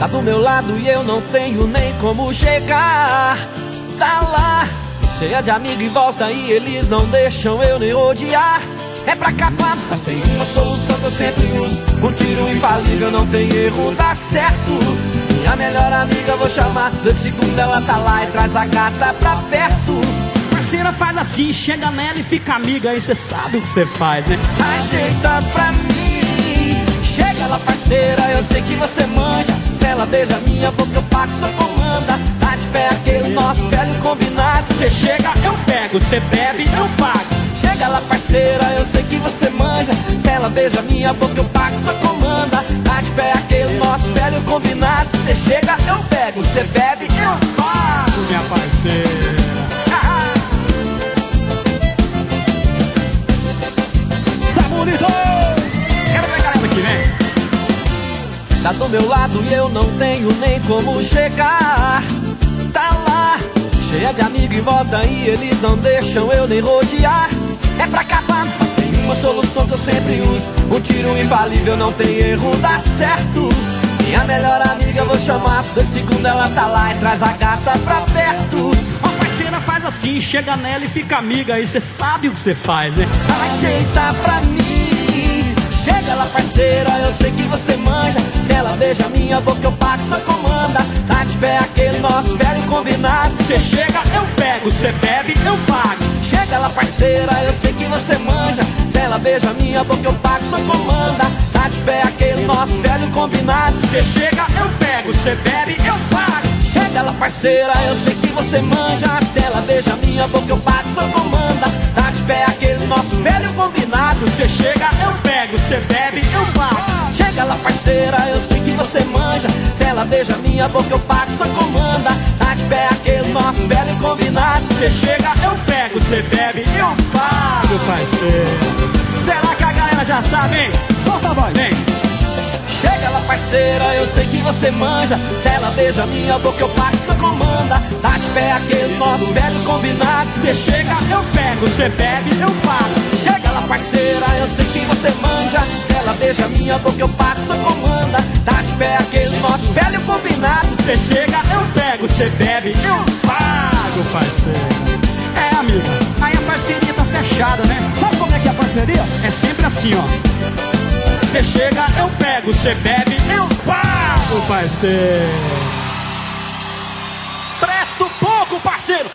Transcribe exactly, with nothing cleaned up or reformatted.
Tá do meu lado e eu não tenho nem como chegar. Tá lá, cheia de amigos em volta e eles não deixam eu nem rodear. É pra acabar, mas tem uma solução que eu sempre uso. Um tiro infalível, não tem erro, dá certo. Minha melhor amiga vou chamar, dois segundos ela tá lá e traz a gata pra perto. Parceira faz assim, chega nela e fica amiga, aí cê sabe o que cê faz, né? Ajeita pra mim, chega lá parceira, eu sei que você manja. Se ela beija minha boca eu pago sua comanda. Tá de pé aquele nosso velho combinado. Cê chega, eu pego, cê bebe, eu pago. Chega lá parceira, eu sei que você manja. Se ela beija minha boca eu pago sua comanda. Tá de pé aquele nosso velho combinado. Cê chega, eu pego, cê bebe, eu pago. Minha parceira. Tá bonito! Quero ver a galera que vem. Tá do meu lado e eu não tenho nem como chegar. Tá lá, cheia de amigos em volta e eles não deixam eu nem rodear. É pra acabar, mas tem uma solução que eu sempre uso. Um tiro infalível, não tem erro, dá certo. Minha melhor amiga eu vou chamar, dois segundos ela tá lá e traz a gata pra perto. A parceira faz assim, chega nela e fica amiga, aí cê sabe o que cê faz, né? Ajeita pra mim, chega lá parceira, eu sei que você manja. Se ela beija minha boca eu pago sua comanda. Tá de pé aquele nosso velho combinado. Cê chega, eu pego, cê bebe, eu pago. Chega lá parceira, eu sei que você manja. Se ela beija minha boca eu pago sua comanda. Tá de pé aquele nosso velho combinado. Cê chega, eu pego, cê bebe, eu pago. Chega lá parceira, eu sei que você manja. Se ela beija minha boca eu pago sua comanda. Tá de pé aquele nosso velho combinado. Cê chega, eu pego, cê bebe, eu pago. Chega lá parceira, eu sei que você manja. Se ela beija minha boca eu pago sua comanda. Tá de pé aquele nosso velho combinado. Cê chega, eu pego, cê bebe, eu pago, parceiro. Será que a galera já sabe, hein? Solta a voz, vem. Chega lá parceira, eu sei que você manja. Se ela beija minha boca eu pago sua comanda. Tá de pé aquele nosso velho combinado. Cê chega, eu pego, cê bebe, eu pago. Chega lá parceira, eu sei que você manja. Se ela beija minha boca eu pago sua comanda. Tá de pé aquele nosso velho combinado. Cê chega, eu pego, cê bebe, eu pago, parceiro. É, amiga, aí a parceria tá fechada, né? Sabe como é que é a parceria? É sempre assim, ó. Cê chega, eu pego, cê bebe, eu pago, parceiro.